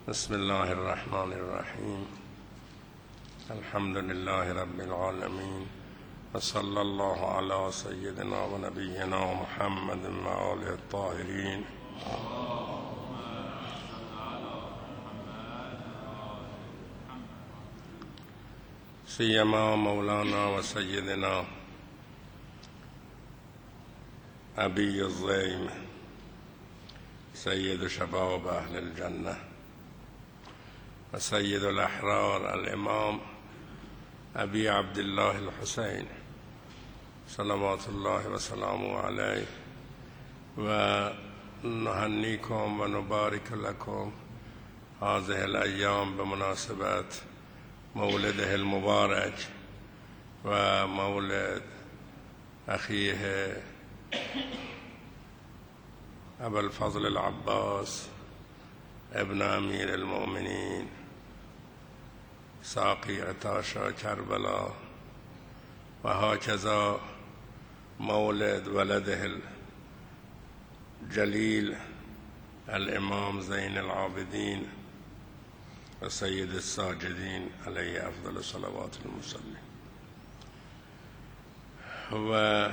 بسم الله الرحمن الرحیم. الحمد لله رب العالمین و صلی الله علی سیدنا و نبینا محمد و آله الطاهرین. سیما مولانا و سیدنا ابی الزیم سید شباب اهل الجنه و سید الاحرار الامام ابی عبدالله الحسین صلوات الله و سلامه علیه و نهنیکم و نبارک لکم هذه الایام بمناسبت مولده المبارک و مولد اخیه ابو الفضل العباس ابن امیر المؤمنین ساقی عطاشا کربلا و هكذا مولد ولده الجلیل الامام زین العابدین و سید الساجدین علیه افضل صلوات المصلین. و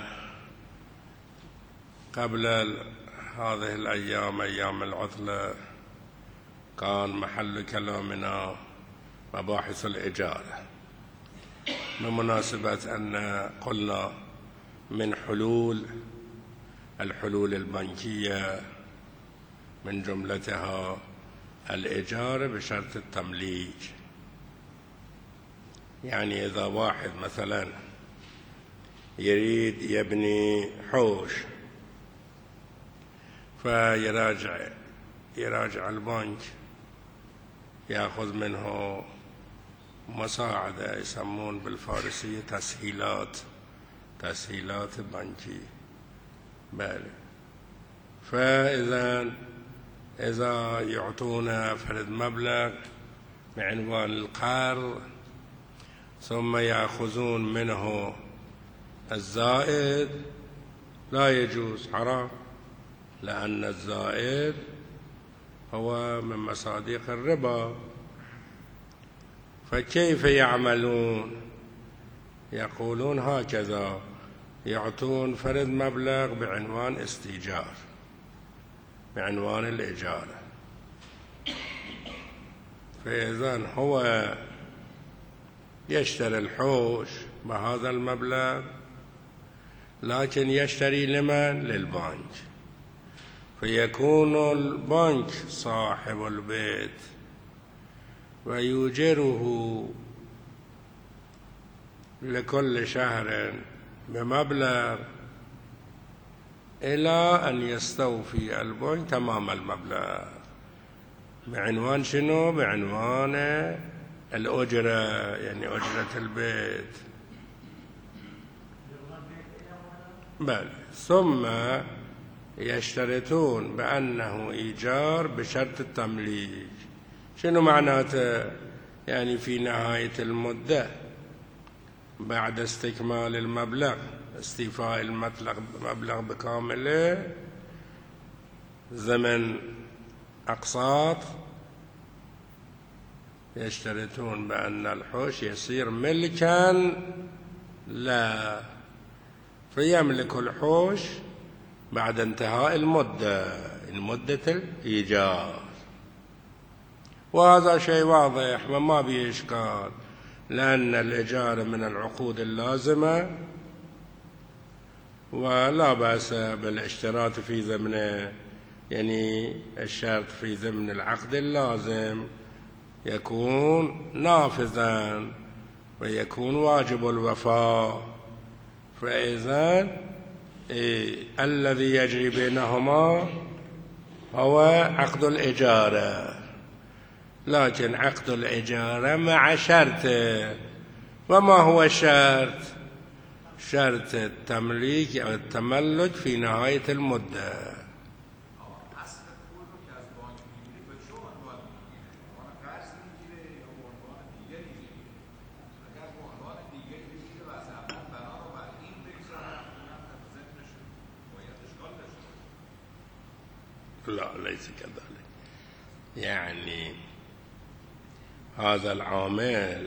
قبل هذه الأيام أيام العطلة كان محل كلامنا مباحث الإجارة بمناسبة أن قلنا من الحلول البنكية من جملتها الإجارة بشرط التمليك. يعني إذا واحد مثلا يريد يبني حوش فيراجع البنك يأخذ منه مساعدة يسمون بالفارسية تسهيلات بنكية. بله. إذا يعطونا فرد مبلغ بعنوان القرض ثم يأخذون منه الزائد لا يجوز، حرام، لأن الزائد هو من مصادق الربا. فكيف يعملون؟ يقولون هكذا: يعطون فرد مبلغ بعنوان استئجار، بعنوان الإجارة، فإذن هو يشتري الحوش بهذا المبلغ، لكن يشتري لمن؟ للبنك، فيكون البنك صاحب البيت ويؤجره لكل شهر بمبلغ إلى أن يستوفي البنك تمام المبلغ. بعنوان شنو؟ بعنوان الأجرة، يعني أجرة البيت. بل ثم يشترطون بأنه إيجار بشرط التمليك. شنو معناته؟ يعني في نهاية المدة بعد استكمال المبلغ، استيفاء المبلغ بكامله، زمن أقساط، يشترطون بأن الحوش يصير ملكا لا، فيملك الحوش بعد انتهاء المدة الإيجار. وهذا شيء واضح وما به إشكال، لأن الإجارة من العقود اللازمة ولا بأس بالاشتراط في ضمنه، يعني الشرط في ضمن العقد اللازم يكون نافذا ويكون واجب الوفاء. فإذا الذي يجري بينهما هو عقد الإجارة، لكن عقد الإجارة مع شرطه. وما هو الشرط؟ شرط التمليك أو التملك في نهاية المدة. لا ليس كذلك. يعني هذا العامل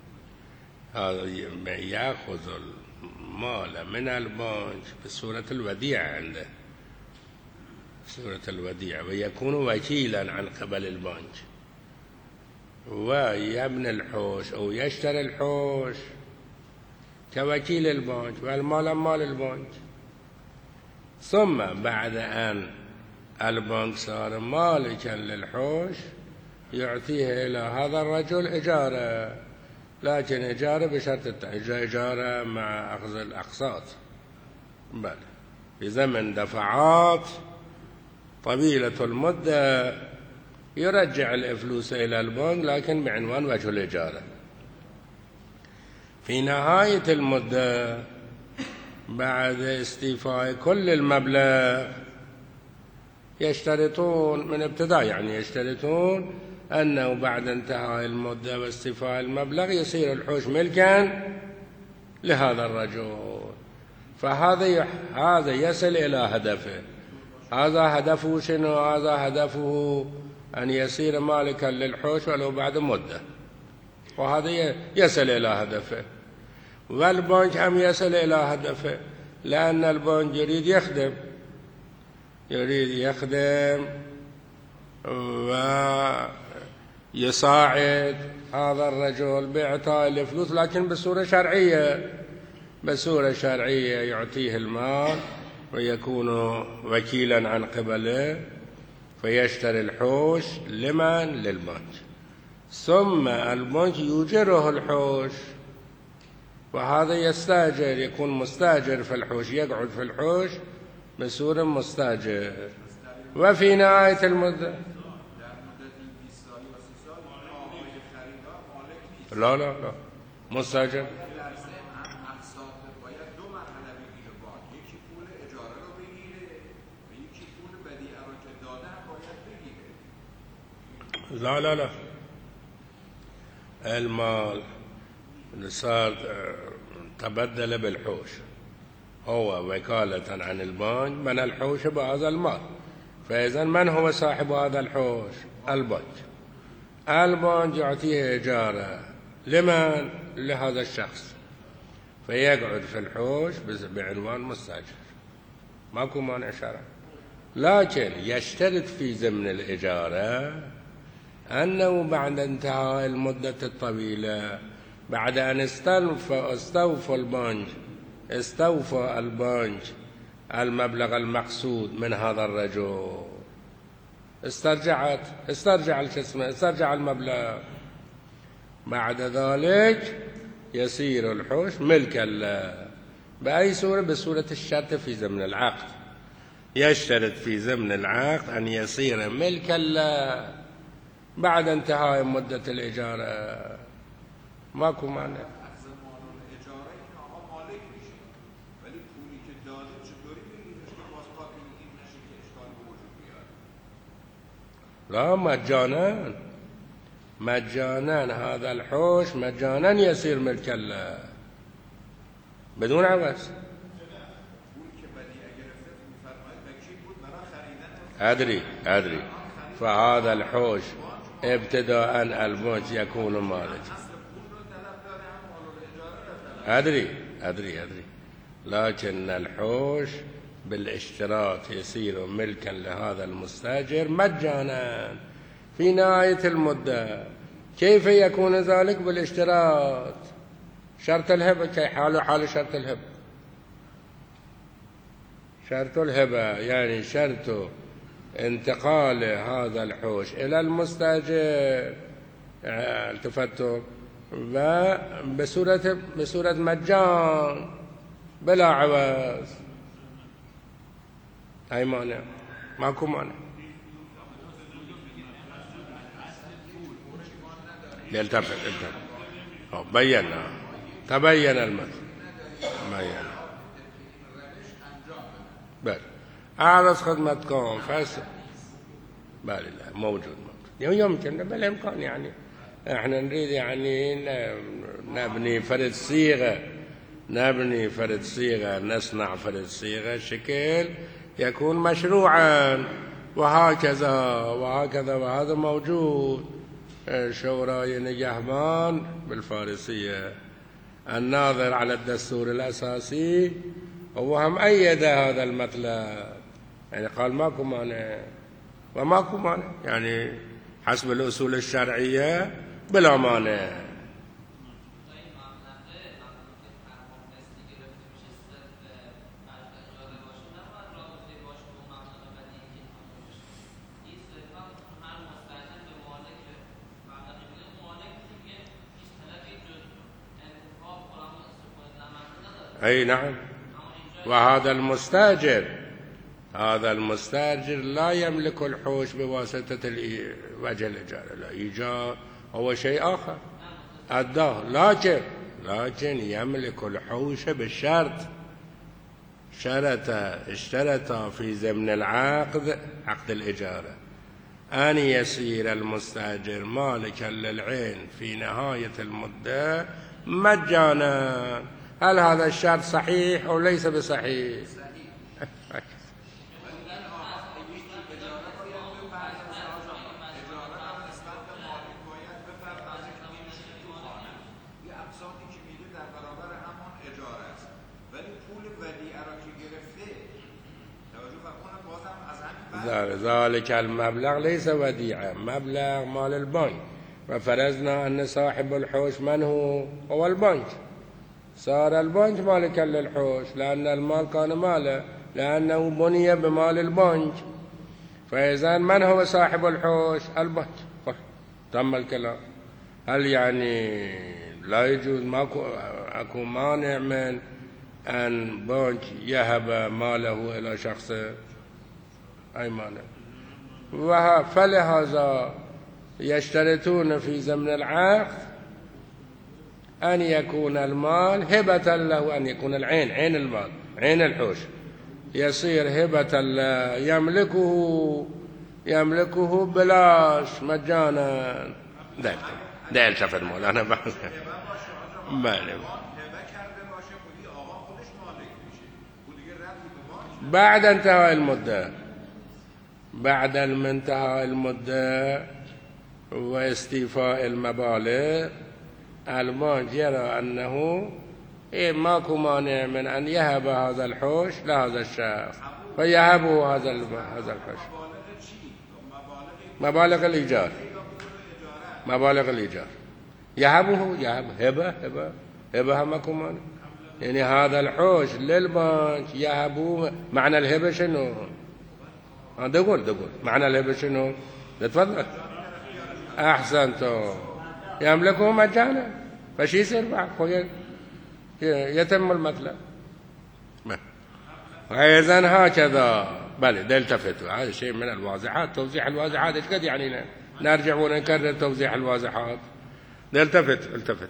يأخذ المال من البنك بصورة الوديعة عنده، صورة الوديعة، ويكون وكيلا عن قبل البنك، ويبني الحوش أو يشتري الحوش كوكيل البنك، والمال مال البنك. ثم بعد أن البنك صار مالكا للحوش يعطيه إلى هذا الرجل إجارة، لكن إجارة بشرط إجارة مع أخذ الأقساط، بل بزمن دفعات طويلة المدة يرجع الفلوس إلى البنك، لكن بعنوان وجه الإجارة. في نهاية المدة بعد استيفاء كل المبلغ يشترطون من ابتداء، يعني يشترطون أنه بعد انتهاء المدة واستيفاء المبلغ يصير الحوش ملكا لهذا الرجل. فهذا يصل إلى هدفه. هذا هدفه شنو؟ هذا هدفه أن يصير مالكا للحوش ولو بعد مدة، وهذا يصل إلى هدفه. والبنك هم يصل إلى هدفه، لأن البنك يريد يخدم ويساعد هذا الرجل بإعطاء الفلوس، لكن بصورة شرعية يعطيه المال ويكون وكيلا عن قبله، فيشتري الحوش للبنك، ثم البنك يؤجره الحوش، وهذا يستاجر، يكون مستاجر في الحوش، يقعد في الحوش بصورة مستاجر. وفي نهاية المدة لا مستاجر. لا المال صار تبدل بالحوش، هو وكالة عن البنك من الحوش بهذا المال. فإذا من هو صاحب هذا الحوش؟ البنك يعطيه إجارة لمن؟ لهذا الشخص، فيقعد في الحوش بعنوان مستاجر، ماكو مانع شرعي. لكن يشترط في ضمن الإجارة أنه بعد انتهاء المدة الطويلة، بعد أن استوفى البنك المبلغ المقصود من هذا الرجل، استرجع المبلغ، بعد ذلك يصير الحوش ملكا له. بأي صورة؟ بصورة الشرط في ضمن العقد، يشترط في ضمن العقد أن يصير ملكا له بعد انتهاء مدة الإجارة، ماكو مانع. لا مجانا هذا الحوش مجانا يصير ملكا له بدون عوض. أدري فهذا الحوش ابتداء البنك يكون مالك. أدري لكن الحوش بالاشتراط يصير ملكا لهذا المستاجر مجانا في نهاية المدة. كيف يكون ذلك؟ بالاشتراط، شرط الهبة، كي حال شرط الهبة يعني شرط انتقال هذا الحوش إلى المستاجر، التفتوا بصورة مجان بلا عوض. أي مانع؟ ماكو مانع. يلتفت تبين المثل. بل أعرض خدمتكم بل موجود يمكن بالإمكان، يعني احنا نريد يعني نبني فرد صيغة نصنع فرد صيغة شكل يكون مشروعا، وهكذا وهذا موجود. شورای نگهبان بالفارسية الناظر على الدستور الأساسي هو هم أيد هذا المطلب، يعني قال ماكو مانع وماكو مانع، يعني حسب الأصول الشرعية بلا مانع. أي نعم. وهذا المستاجر لا يملك الحوش بواسطة وجه الإيجار، الإيجار هو شيء آخر أداه، لكن يملك الحوش بالشرط، اشترط في ضمن العقد، عقد الإجارة، أن يصير المستأجر مالكا للعين في نهاية المدة مجانا. هل هذا الشرط صحيح أو ليس بصحيح؟ ذلك المبلغ ليس وديعة، مبلغ مال البنك، وفرضنا أن صاحب الحوش من هو البنك، صار البنك مالكا للحوش لأن المال كان ماله، لأنه بني بمال البنك، فإذا من هو صاحب الحوش؟ البنك. تم الكلام. هل يعني لا يجوز، أكو مانع من أن بنك يهب ماله إلى شخص؟ أي مانع. فلهذا يشترطون في ضمن العقد أن يكون المال هبة له، أن يكون العين، عين المال، عين الحوش يصير هبة له، يملكه بلاش مجانا. ده التفت مولانا بله. بعد انتهاء المدة واستيفاء المبالغ، البنك يرى أنه ماكو مانع من أن يهب هذا الحوش لهذا الشخص، فيهبه هذا الحوش. مبالغ الإيجار يهب هبه ماكو مانع، يعني هذا الحوش للبنك يهبوه. معنى الهبة شنو؟ دقول معنى الهبة شنو؟ تفضل. أحسنتم. يملكه مجانا، فشي يصير بعد يتم المطلب. وإذن هكذا بل التفتوا. هذا شيء من الواضحات، توضيح الواضحات. ايش قد يعني نرجع ونكرر توضيح الواضحات؟ التفت.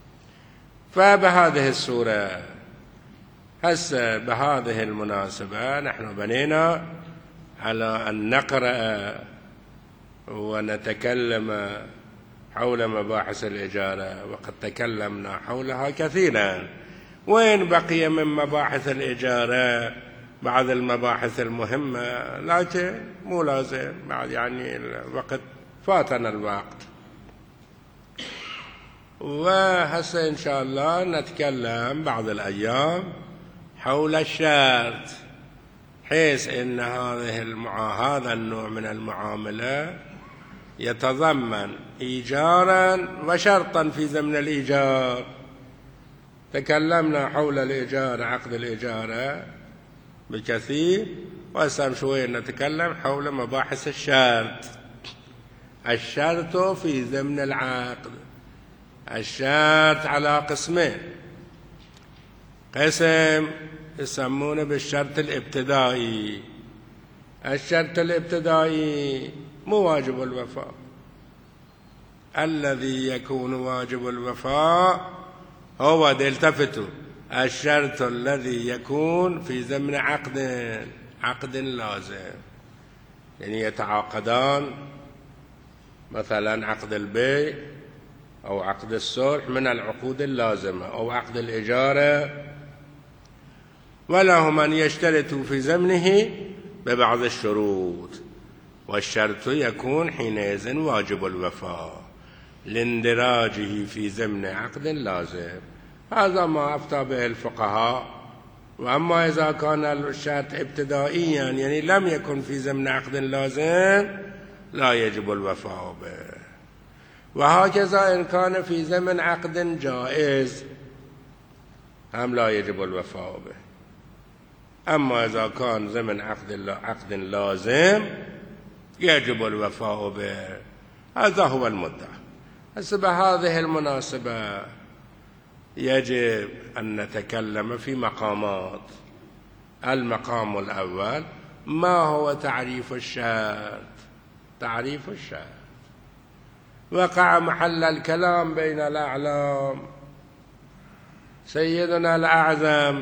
فبهذه الصورة هسه بهذه المناسبة نحن بنينا على أن نقرأ ونتكلم حول مباحث الإجارة، وقد تكلمنا حولها كثيرا. وين بقي من مباحث الإجارة بعض المباحث المهمة، لكن مو لازم بعد، يعني الوقت فاتنا الوقت. وهسه إن شاء الله نتكلم بعض الأيام حول الشرط، حيث إن هذا النوع من المعاملة يتضمن إيجارا وشرطا في ضمن الإيجار. تكلمنا حول الإيجار، عقد الإيجار بكثير، وهسه شوية نتكلم حول مباحث الشرط في ضمن العقد. الشرط على قسمين، قسم يسمونه بالشرط الابتدائي. الشرط الابتدائي مو واجب الوفاء، الذي يكون واجب الوفاء هو التفتوا الشرط الذي يكون في ضمن عقد لازم، يعني يتعاقدان مثلا عقد البيع أو عقد الصلح من العقود اللازمة، أو عقد الإجارة، ولهم أن يشترطوا في ضمنه ببعض الشروط، والشرط يكون حينئذ واجب الوفاء. لاندراجه في ضمن عقد لازم. هذا ما أفتى به الفقهاء. وأما إذا كان الشرط ابتدائيا يعني لم يكن في ضمن عقد لازم لا يجب الوفاء به. وهكذا إن كان في ضمن عقد جائز هم لا يجب الوفاء به. أما إذا كان ضمن عقد لازم يجب الوفاء به. هذا هو المدعى. بهذه المناسبة يجب أن نتكلم في مقامات. المقام الأول ما هو تعريف الشرط؟ تعريف الشرط وقع محل الكلام بين الأعلام. سيدنا الأعظم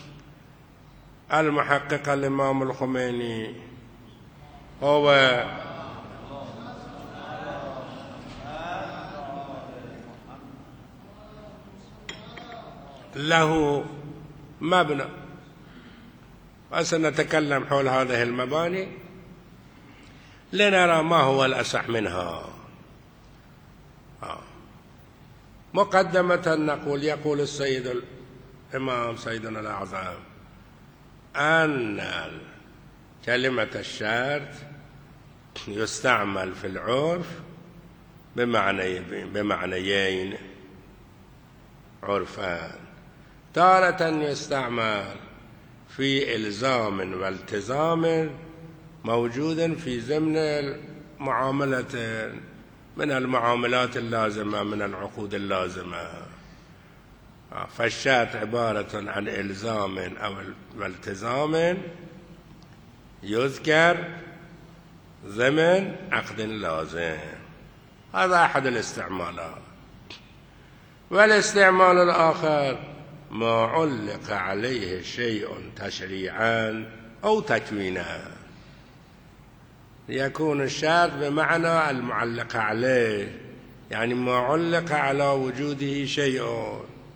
المحقق الإمام الخميني هو له مبنى، وسنتكلم حول هذه المباني لنرى ما هو الأصح منها. مقدمة نقول يقول السيد الإمام سيدنا الأعظم أن كلمة الشرط يستعمل في العرف بمعنيين عرفان. تارة يستعمل في إلزام والتزام موجود في ضمن المعاملة من المعاملات اللازمة من العقود اللازمة. فالشرط عبارة عن إلزام أو والتزام يذكر ضمن عقد لازم. هذا أحد الاستعمالات. والاستعمال الآخر ما علق عليه شيء تشريعا أو تكوينا. يكون الشرط بمعنى المعلق عليه، يعني ما علق على وجوده شيء،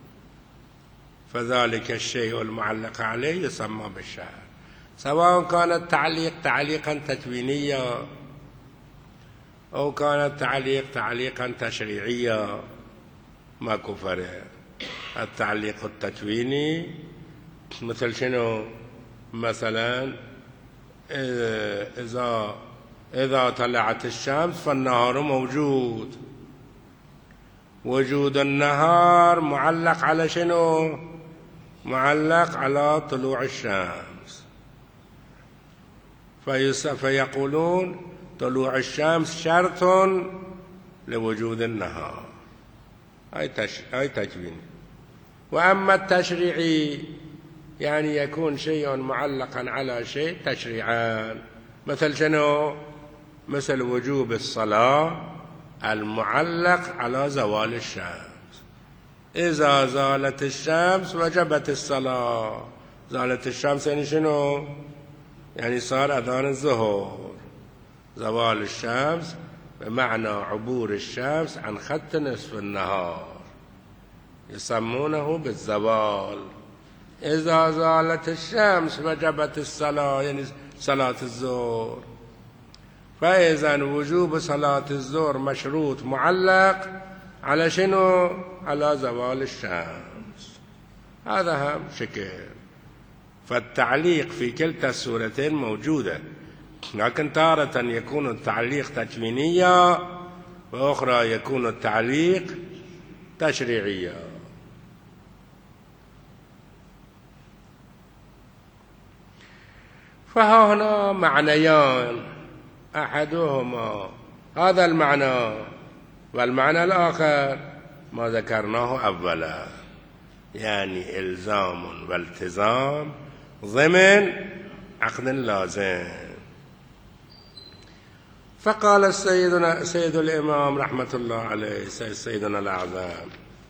فذلك الشيء المعلق عليه يسمى بالشرط، سواء كان التعليق تعليقا تكوينيا أو كان التعليق تعليقا تشريعيا. ماكو فرق. التعليق التكويني مثل شنو؟ مثلا إذا طلعت الشمس فالنهار موجود. وجود النهار معلق على شنو؟ معلق على طلوع الشمس. فيقولون طلوع الشمس شرط لوجود النهار. هاي تكوين. وأما التشريعي يعني يكون شيء معلقا على شيء تشريعان. مثل شنو؟ مثل وجوب الصلاة المعلق على زوال الشمس. إذا زالت الشمس وجبت الصلاة. زالت الشمس يعني شنو؟ يعني صار أذان الظهر. زوال الشمس بمعنى عبور الشمس عن خط نصف النهار، يسمونه بالزوال. إذا زالت الشمس وجبت الصلاة يعني صلاة الظهر. فإذا وجوب صلاة الظهر مشروط معلق على شنو؟ على زوال الشمس. هذا هم شكل. فالتعليق في كلتا الصورتين موجودة، لكن تارة يكون التعليق تكوينيا وأخرى يكون التعليق تشريعيا. فهنا معنيان، أحدهما هذا المعنى، والمعنى الآخر ما ذكرناه أولا، يعني إلزام والتزام ضمن عقد لازم. فقال سيد الإمام رحمة الله عليه سيدنا الأعظم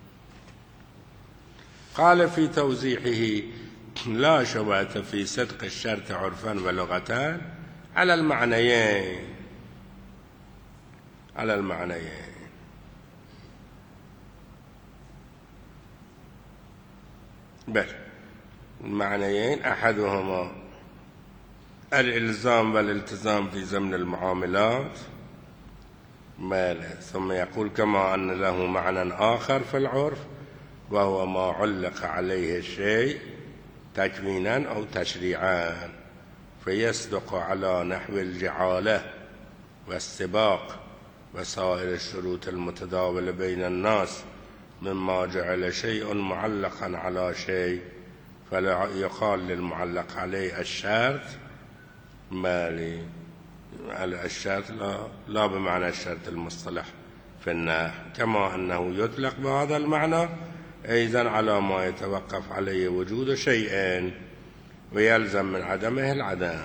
قال في توضيحه: لا شبهة في صدق الشرط عرفا ولغة على المعنيين. بل المعنيين أحدهما الإلزام والالتزام في ضمن المعاملات، ثم يقول كما أن له معنى آخر في العرف وهو ما علق عليه الشيء تكوينا أو تشريعا، فيصدق على نحو الجعالة والسباق وسائر الشروط المتداولة بين الناس مما جعل شيء معلقا على شيء، فلا يقال للمعلق عليه الشرط مالي. الشرط لا بمعنى الشرط المصطلح في النحو، كما أنه يطلق بهذا المعنى أيضا على ما يتوقف عليه وجود شيء ويلزم من عدمه العدم.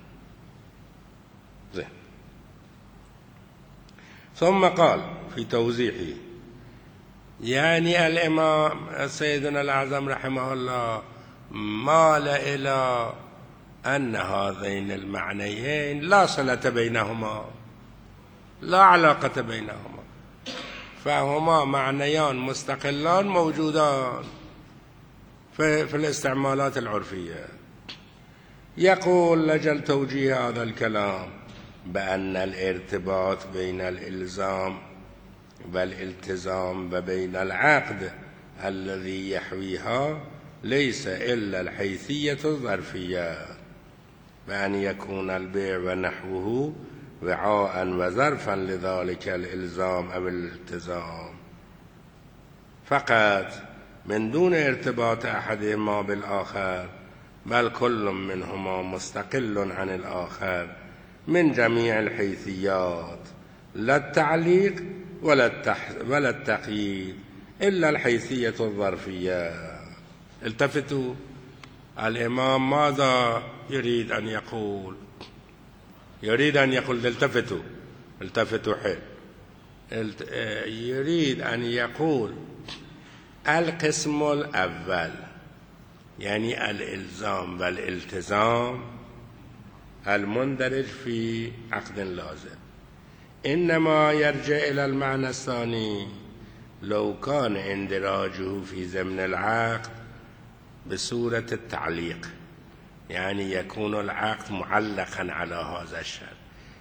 ثم قال في توضيحه، يعني الإمام سيدنا الأعظم رحمه الله مال إلى أن هذين المعنيين لا صلة بينهما، لا علاقة بينهما، فهما معنيان مستقلان موجودان في الاستعمالات العرفية. يقول لجل توجيه هذا الكلام بأن الارتباط بين الإلزام والالتزام وبين العقد الذي يحويها ليس إلا الحيثية الظرفية، بأن يكون البيع ونحوه وعاء وظرفا لذلك الإلزام أو الالتزام فقط، من دون ارتباط أحدهما بالآخر، بل كل منهما مستقل عن الآخر من جميع الحيثيات، لا التعليق ولا التقييد إلا الحيثية الظرفية. التفتوا، الإمام ماذا يريد أن يقول؟ يريد أن يقول التفتوا حل، يريد أن يقول القسم الأول يعني الإلزام والالتزام المندرج في عقد لازم إنما يرجع إلى المعنى الثاني لو كان اندراجه في ضمن العقد بصورة التعليق، يعني يكون العقد معلقا على هذا الشرط.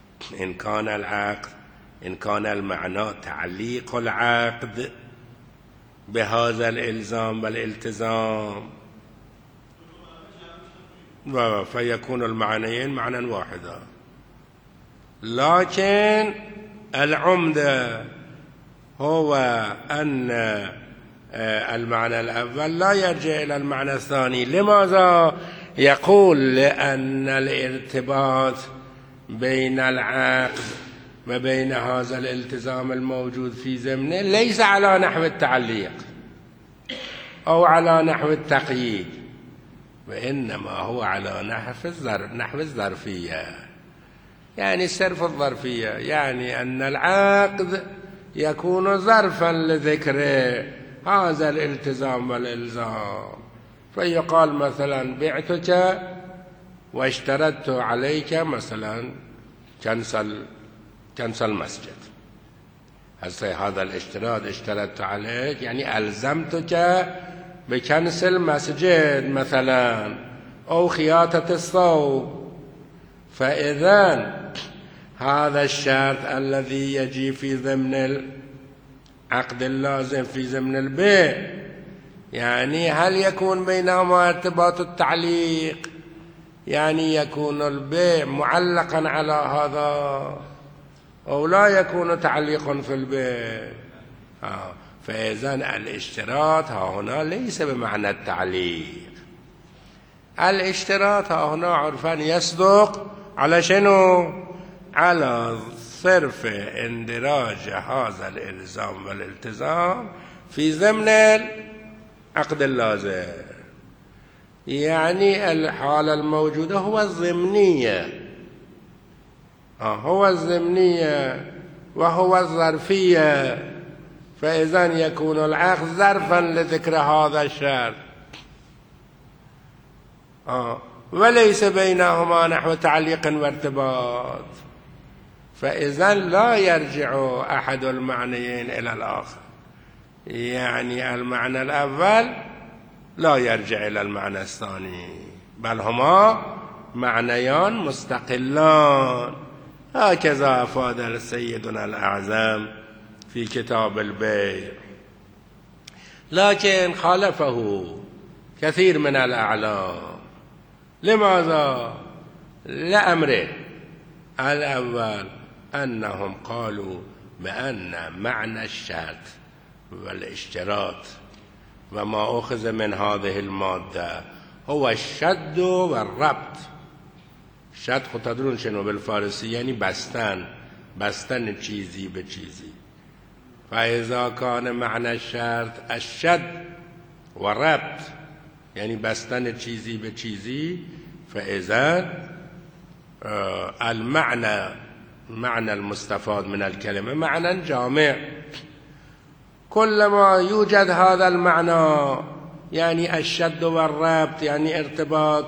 إن كان المعنى تعليق العقد بهذا الإلزام والالتزام فيكون المعنيين معنى واحدا، لكن العمدة هو أن المعنى الأول لا يرجع إلى المعنى الثاني. لماذا؟ يقول لأن الارتباط بين العقد وبين هذا الالتزام الموجود في ضمنه ليس على نحو التعليق أو على نحو التقييد، وإنما هو على نحو الظرفية، يعني الصرف الظرفية، يعني أن العقد يكون ظرفا لذكر هذا الالتزام والإلزام. فيقال مثلا بعتك واشترطت عليك مثلا كنسل مسجد، هذا الاشتراط اشترطت عليك يعني ألزمتك بكنسل مسجد مثلا أو خياطة الثوب. فإذا هذا الشرط الذي يجي في ضمن العقد اللازم في ضمن البيع، يعني هل يكون بينهما ارتباط التعليق، يعني يكون البيع معلقا على هذا أو لا يكون تعليق في البيع؟ فإذا الاشتراط هنا ليس بمعنى التعليق. الاشتراط هنا عرفا يصدق على شنو؟ على صرف اندراج هذا الإلزام والالتزام في ضمن العقد اللازم، يعني الحالة الموجودة هو الضمنية، هو الضمنية وهو الظرفية. فإذا يكون العقد ظرفا لذكر هذا الشرط وليس بينهما نحو تعليق وارتباط، فإذا لا يرجع أحد المعنيين إلى الآخر، يعني المعنى الأول لا يرجع إلى المعنى الثاني، بل هما معنيان مستقلان هكذا أفاد سيدنا الأعظم في كتاب البيع. لكن خالفه كثير من الأعلام. لماذا؟ لأمرين: الأول أنهم قالوا بأن معنى الشرط والاشتراط وما أخذ من هذه المادة هو الشد والربط. شد خود تدرون شنو بالفارسی؟ یعنی بستن چیزی به چیزی. فإذا كان معنى الشرط الشد والربط، یعنی بستن چیزی به چیزی، فإذا معنى المستفاد من الكلمة معنى جامع. كلما يوجد هذا المعنى، يعني الشد والربط، يعني ارتباط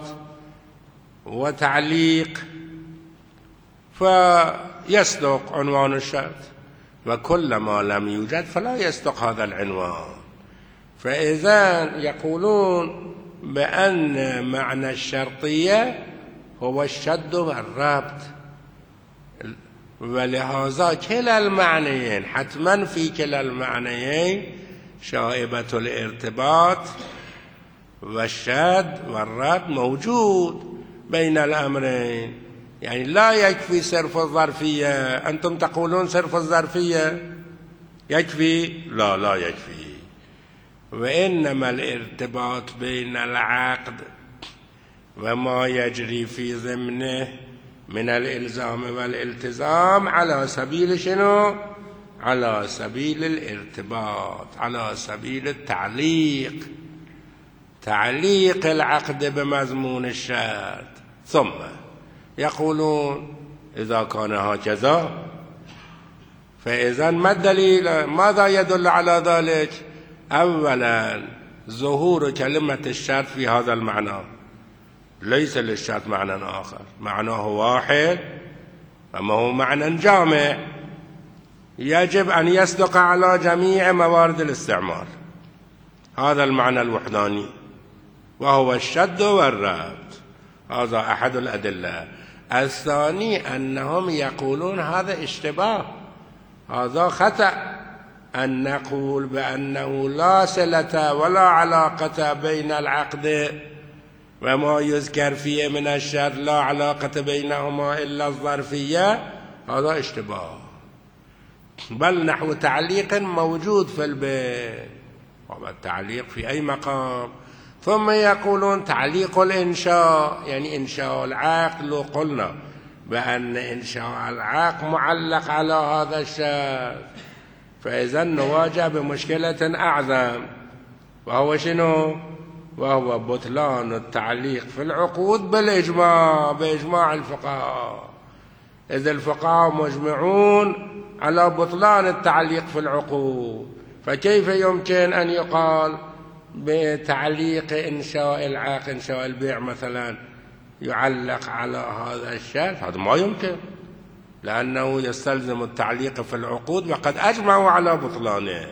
وتعليق، فيصدق عنوان الشرط، وكلما لم يوجد فلا يصدق هذا العنوان. فإذا يقولون بأن معنى الشرطية هو الشد والربط، ولهذا كلا المعنيين حتما في كلا المعنيين شائبة الارتباط والشد والربط موجود بين الأمرين. يعني لا يكفي صرف الظرفية. أنتم تقولون صرف الظرفية يكفي؟ لا يكفي. وإنما الارتباط بين العقد وما يجري في ضمنه من الإلزام والالتزام على سبيل شنو؟ على سبيل الارتباط، على سبيل تعليق العقد بمضمون الشرط. ثم يقولون إذا كان هكذا فإذا ما الدليل؟ ماذا يدل على ذلك؟ أولا ظهور كلمة الشرط في هذا المعنى، ليس للشرط معنى آخر، معناه واحد أما هو معنى جامع يجب أن يصدق على جميع موارد الاستعمال. هذا المعنى الوحداني وهو الشد والربط. هذا أحد الأدلة. الثاني أنهم يقولون هذا اشتباه، هذا خطأ أن نقول بأنه لا صلة ولا علاقة بين العقد وما يذكر فيه من الشرط، لا علاقة بينهما إلا الظرفية. هذا اشتباه، بل نحو تعليق موجود في البيع، والتعليق في أي مقام. ثم يقولون تعليق الإنشاء، يعني إنشاء العقد. لو قلنا بأن إنشاء العقد معلق على هذا الشرط فإذا نواجه بمشكلة أعظم، وهو شنو؟ وهو بطلان التعليق في العقود بإجماع الفقهاء. إذا الفقهاء مجمعون على بطلان التعليق في العقود، فكيف يمكن أن يقال بتعليق إنشاء العقد، إنشاء البيع مثلا، يعلق على هذا الشرط؟ هذا ما يمكن، لأنه يستلزم التعليق في العقود وقد أجمعوا على بطلانه.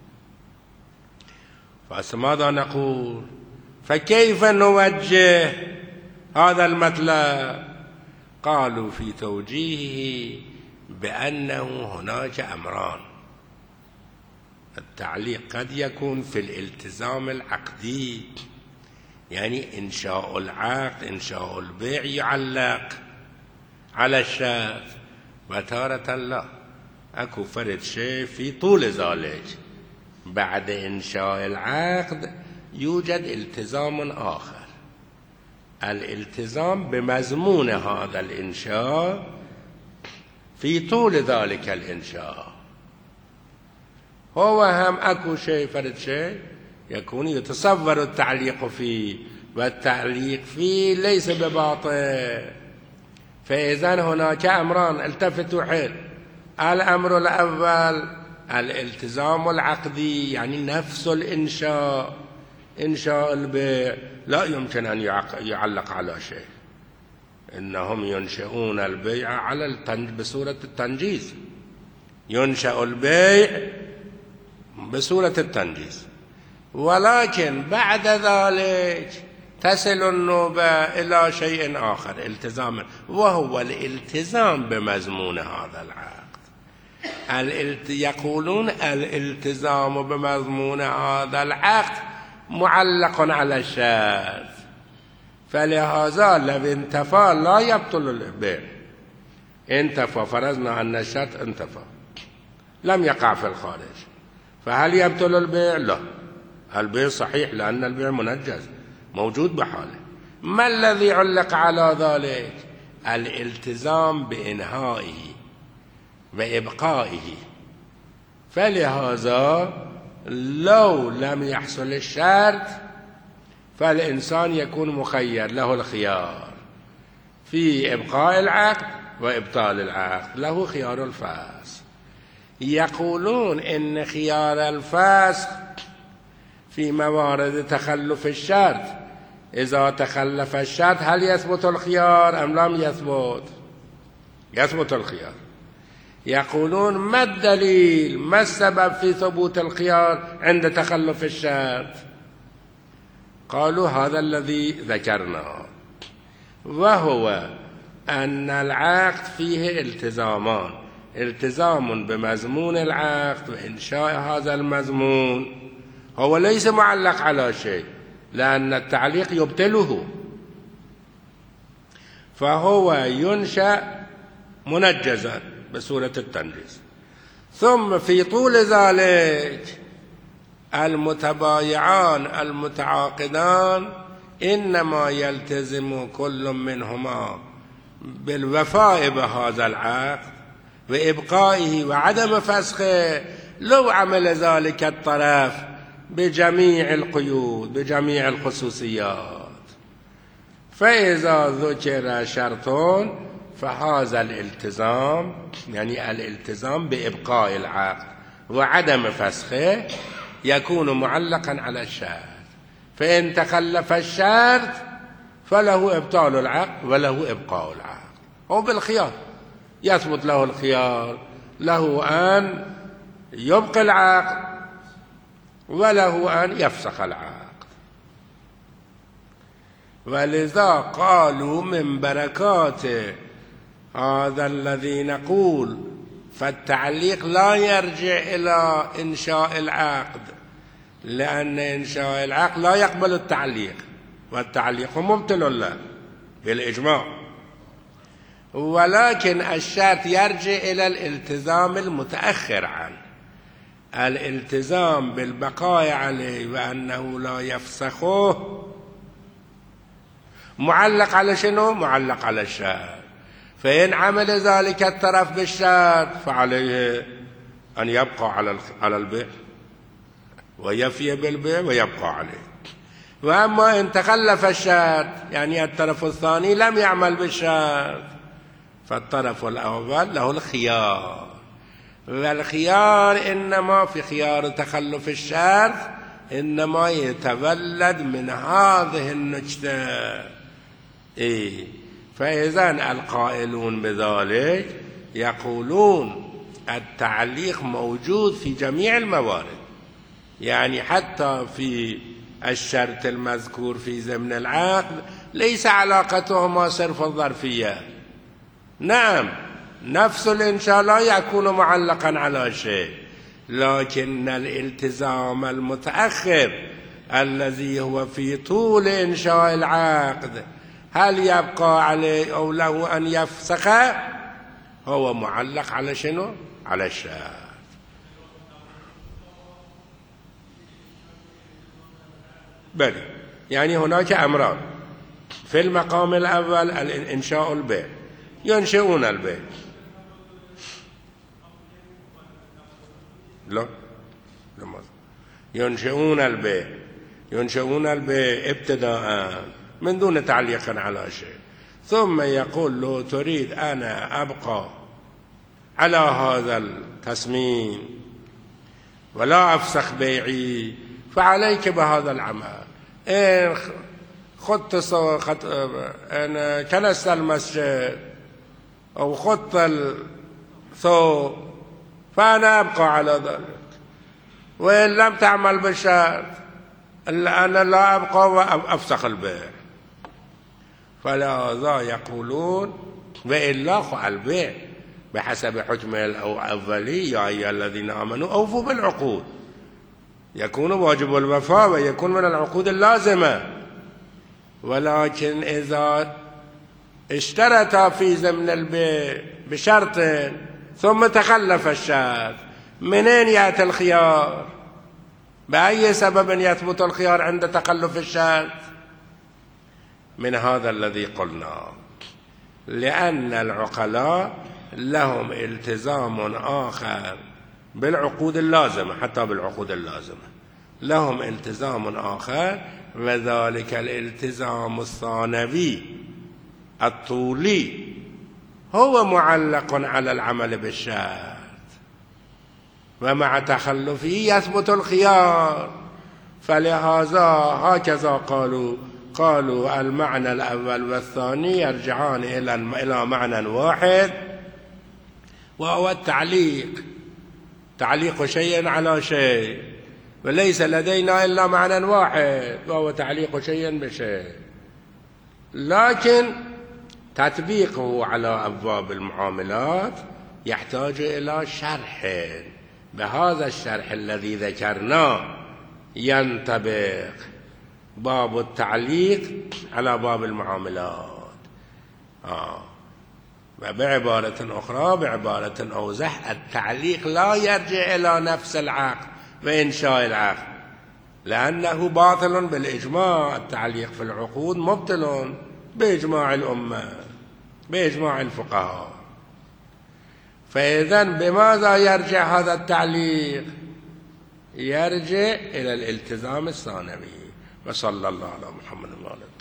فماذا نقول؟ فكيف نوجه هذا المطلب؟ قالوا في توجيهه بأنه هناك أمران. التعليق قد يكون في الالتزام العقدي، يعني إنشاء العقد، إنشاء البيع يعلق على الشرط، وتارة لا، أكو فرد شيء في طول ذلك بعد إنشاء العقد يوجد التزام آخر، الالتزام بمضمون هذا الإنشاء في طول ذلك الإنشاء. هو هم أكو شيء فرد شيء يكون يتصور التعليق فيه، والتعليق فيه ليس بباطل. فإذا هناك أمران التفتوا حيل. الأمر الأول الالتزام العقدي، يعني نفس الإنشاء، إنشاء البيع لا يمكن أن يعلق على شيء. إنهم ينشئون البيع على بصورة التنجيز، ينشأ البيع بصورة التنجيز، ولكن بعد ذلك تصل النوبة إلى شيء آخر التزاما، وهو الالتزام بمضمون هذا العقد. يقولون الالتزام بمضمون هذا العقد معلق على الشرط، فلهذا لو انتفى لا يبطل البيع. انتفى، فرضنا أن الشرط انتفى لم يقع في الخارج، فهل يبطل البيع؟ لا، البيع صحيح لأن البيع منجز موجود بحاله. ما الذي علق على ذلك؟ الالتزام بإنهائه وإبقائه. فلهذا لو لم يحصل الشرط فالإنسان يكون مخير، له الخيار في إبقاء العقد وإبطال العقد، له خيار الفسخ. يقولون إن خيار الفسخ في موارد تخلف الشرط، إذا تخلف الشرط هل يثبت الخيار أم لم يثبت؟ يثبت الخيار. يقولون ما الدليل، ما السبب في ثبوت الخيار عند تخلف الشرط؟ قالوا هذا الذي ذكرناه، وهو أن العقد فيه التزامان، التزام بمضمون العقد وإنشاء هذا المضمون هو ليس معلق على شيء، لأن التعليق يبطله، فهو ينشأ منجزا بصورة التنجيز. ثم في طول ذلك المتبايعان المتعاقدان إنما يلتزم كل منهما بالوفاء بهذا العقد وإبقائه وعدم فسخه لو عمل ذلك الطرف بجميع القيود بجميع الخصوصيات. فإذا ذكر شرط فهذا الالتزام، يعني الالتزام بإبقاء العقد وعدم فسخه، يكون معلقا على الشرط. فإن تخلف الشرط فله إبطال العقد وله إبقاء العقد، هو بالخيار، يثبت له الخيار، له أن يبقي العقد وله أن يفسخ العقد. ولذا قالوا من بركات هذا الذي نقول فالتعليق لا يرجع إلى إنشاء العقد، لأن إنشاء العقد لا يقبل التعليق، والتعليق مبطل له بالإجماع، ولكن الشرط يرجع إلى الالتزام المتأخر عنه، الالتزام بالبقاء عليه وأنه لا يفسخه معلق على شنو؟ معلق على الشرط. فإن عمل ذلك الطرف بالشرط فعليه أن يبقى على البيع ويفي بالبيع ويبقى عليه. وأما إن تخلف الشرط، يعني الطرف الثاني لم يعمل بالشرط، فالطرف الأول له الخيار، والخيار إنما في خيار تخلف الشرط إنما يتولد من هذه النكتة. فإذا القائلون بذلك يقولون التعليق موجود في جميع الموارد، يعني حتى في الشرط المذكور في ضمن العقد ليس علاقتهما صرف الظرفية. نعم، نفس الإنشاء لا يكون معلقا على شيء، لكن الالتزام المتأخر الذي هو في طول إنشاء العقد هل يبقى عليه أو له أن يفسخ، هو معلق على شنو؟ على الشرط. بلى، يعني هناك أمران. في المقام الأول الإنشاء البيع، ينشئون البيع، لا ينشئون البيع ابتداء من دون تعليق على شيء، ثم يقول له تريد أنا أبقى على هذا التصميم ولا أفسخ بيعي، فعليك بهذا العمل. إن إن كنست المسجد أو خط الثوب فأنا أبقى على ذلك، وإن لم تعمل بالشرط أنا لا أبقى وأفسخ البيع. فلهذا يقولون وإلا البيع بحسب حكم الأولي يا أيها الذين آمنوا أوفوا بالعقود، يكون واجب الوفاء ويكون من العقود اللازمة. ولكن إذا اشترط في ضمن البيع بشرط ثم تخلف الشرط، منين يأتي الخيار؟ بأي سبب يثبت الخيار عند تخلف الشرط؟ من هذا الذي قلنا، لأن العقلاء لهم التزام آخر بالعقود اللازمة، حتى بالعقود اللازمة لهم التزام آخر، وذلك الالتزام الثانوي الطولي هو معلق على العمل بالشرط، ومع تخلفه يثبت الخيار. فلهذا هكذا قالوا المعنى الأول والثاني يرجعان إلى معنى واحد، وهو تعليق شيء على شيء، وليس لدينا إلا معنى واحد وهو تعليق شيء بشيء، لكن تطبيقه على أبواب المعاملات يحتاج إلى شرح. بهذا الشرح الذي ذكرناه ينطبق باب التعليق على باب المعاملات. وبعبارة أخرى، بعبارة أوضح، التعليق لا يرجع إلى نفس العقد وإنشاء العقد، لأنه باطل بالإجماع. التعليق في العقود مبطل بإجماع الأمة، بإجماع الفقهاء. فإذن بماذا يرجع هذا التعليق؟ يرجع إلى الالتزام الثانوي. وصلى الله على محمد وعلى آله.